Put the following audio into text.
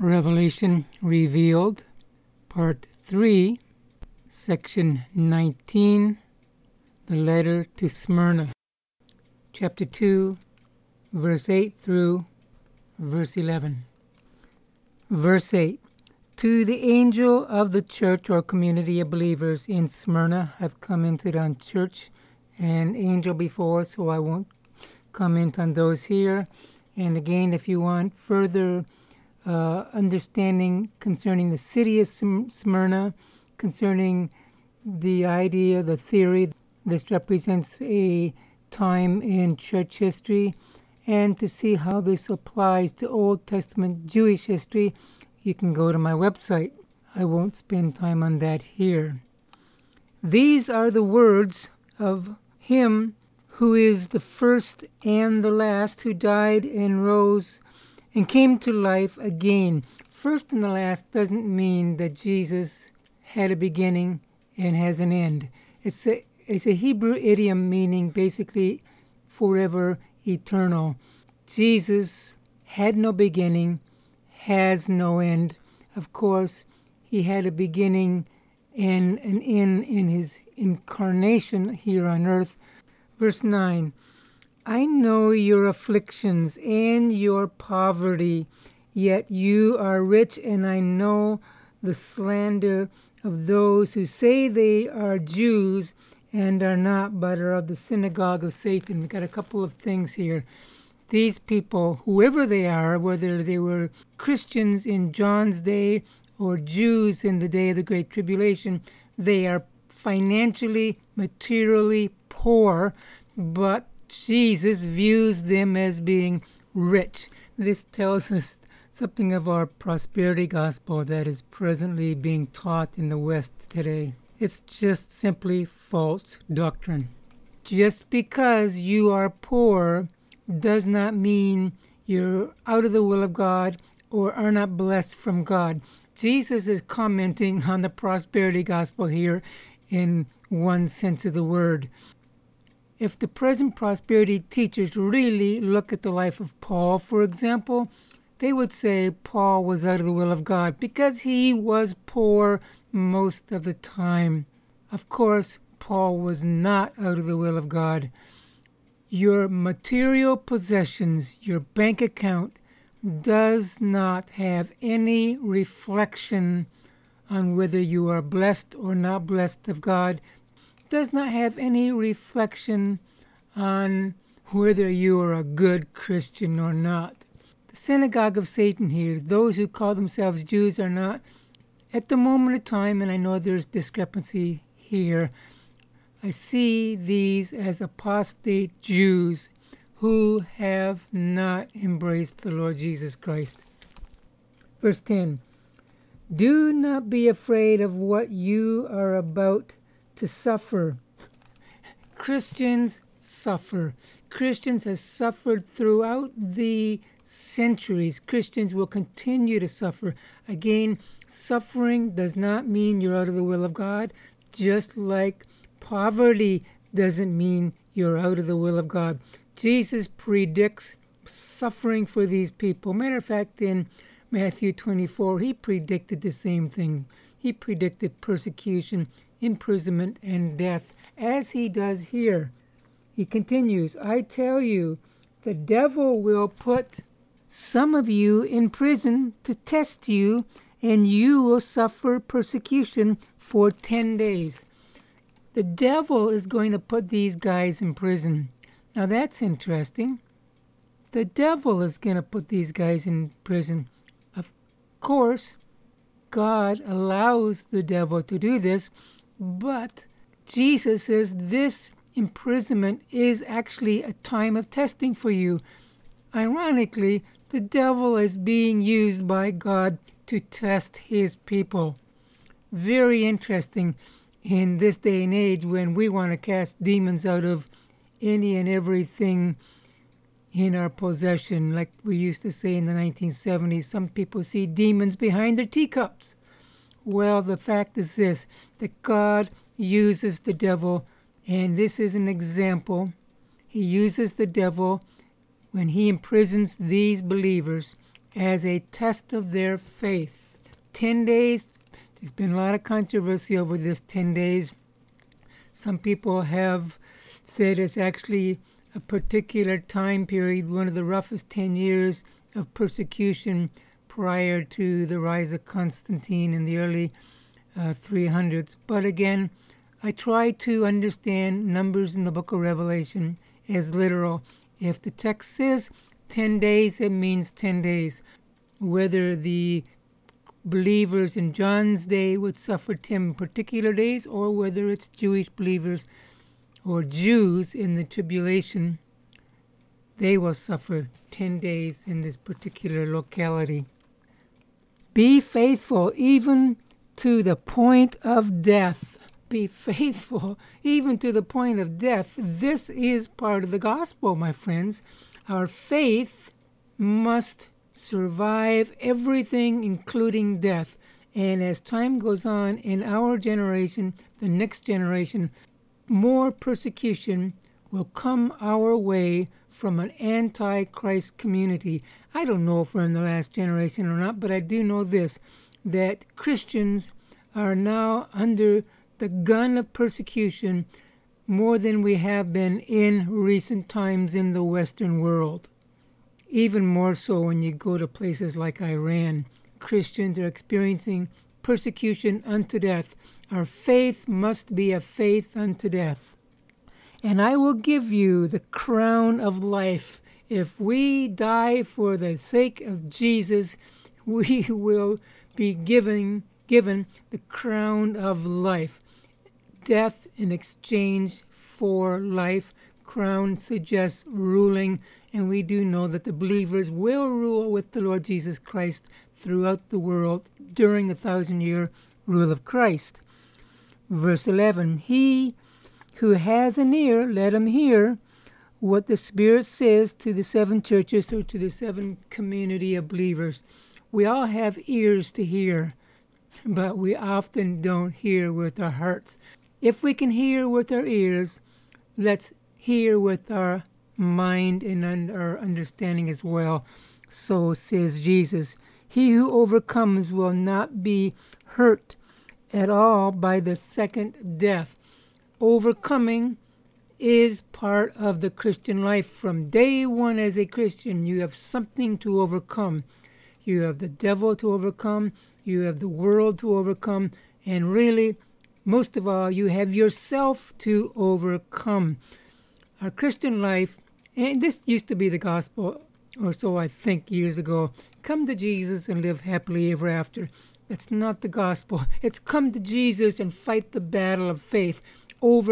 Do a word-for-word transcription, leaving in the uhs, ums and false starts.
Revelation Revealed, Part three, Section nineteen, The Letter to Smyrna, Chapter two, verse eight through verse eleven. Verse eight. To the angel of the church or community of believers in Smyrna, I've commented on church and angel before, so I won't comment on those here. And again, if you want further uh, understanding concerning the city of Smyrna, concerning the idea, the theory, this represents a time in church history, and to see how this applies to Old Testament Jewish history, you can go to my website. I won't spend time on that here. These are the words of him who is the first and the last, who died and rose and came to life again. First and the last doesn't mean that Jesus had a beginning and has an end. It's a, it's a Hebrew idiom meaning basically forever, eternal. Jesus had no beginning, has no end. Of course, he had a beginning and an end in his incarnation here on earth. Verse nine, I know your afflictions and your poverty, yet you are rich, and I know the slander of those who say they are Jews and are not, but are of the synagogue of Satan. We've got a couple of things here. These people, whoever they are, whether they were Christians in John's day or Jews in the day of the Great Tribulation, they are financially, materially poor, but Jesus views them as being rich. This tells us something of our prosperity gospel that is presently being taught in the West today. It's just simply false doctrine. Just because you are poor does not mean you're out of the will of God or are not blessed from God. Jesus is commenting on the prosperity gospel here in one sense of the word. If the present prosperity teachers really look at the life of Paul, for example, they would say Paul was out of the will of God because he was poor most of the time. Of course, Paul was not out of the will of God. Your material possessions, your bank account, does not have any reflection on whether you are blessed or not blessed of God, does not have any reflection on whether you are a good Christian or not. The synagogue of Satan here, those who call themselves Jews are not, at the moment of time, and I know there's discrepancy here, I see these as apostate Jews who have not embraced the Lord Jesus Christ. Verse ten, do not be afraid of what you are about to suffer. Christians suffer. Christians have suffered throughout the centuries. Christians will continue to suffer. Again, suffering does not mean you're out of the will of God, just like poverty doesn't mean you're out of the will of God. Jesus predicts suffering for these people. Matter of fact, in Matthew twenty-four, he predicted the same thing. He predicted persecution, imprisonment, and death, as he does here. He continues, I tell you, the devil will put some of you in prison to test you, and you will suffer persecution for ten days. The devil is going to put these guys in prison. Now that's interesting. The devil is going to put these guys in prison. Of course, God allows the devil to do this, but Jesus says this imprisonment is actually a time of testing for you. Ironically, the devil is being used by God to test his people. Very interesting in this day and age when we want to cast demons out of any and everything in our possession. Like we used to say in the nineteen seventies, some people see demons behind their teacups. Well, the fact is this, that God uses the devil, and this is an example. He uses the devil when he imprisons these believers as a test of their faith. Ten days, there's been a lot of controversy over this ten days. Some people have said it's actually a particular time period, one of the roughest ten years of persecution prior to the rise of Constantine in the early uh, three hundreds. But again, I try to understand numbers in the book of Revelation as literal. If the text says ten days, it means ten days. Whether the believers in John's day would suffer ten particular days, or whether it's Jewish believers or Jews in the tribulation, they will suffer ten days in this particular locality. Be faithful even to the point of death. Be faithful even to the point of death. This is part of the gospel, my friends. Our faith must survive everything, including death. And as time goes on in our generation, the next generation, more persecution will come our way from an anti-Christ community. I don't know if we're in the last generation or not, but I do know this, that Christians are now under the gun of persecution more than we have been in recent times in the Western world. Even more so when you go to places like Iran. Christians are experiencing persecution unto death. Our faith must be a faith unto death. And I will give you the crown of life. If we die for the sake of Jesus, we will be given, given the crown of life. Death in exchange for life. Crown suggests ruling, and we do know that the believers will rule with the Lord Jesus Christ throughout the world during the thousand-year rule of Christ. Verse eleven, he who has an ear, let him hear what the Spirit says to the seven churches, or to the seven community of believers. We all have ears to hear, but we often don't hear with our hearts. If we can hear with our ears, let's hear with our mind and our understanding as well. So says Jesus, he who overcomes will not be hurt at all by the second death. Overcoming is part of the Christian life. From day one as a Christian, you have something to overcome. You have the devil to overcome, you have the world to overcome, and really, most of all, you have yourself to overcome. Our Christian life, and this used to be the gospel, or so I think years ago, come to Jesus and live happily ever after. That's not the gospel. It's come to Jesus and fight the battle of faith. Over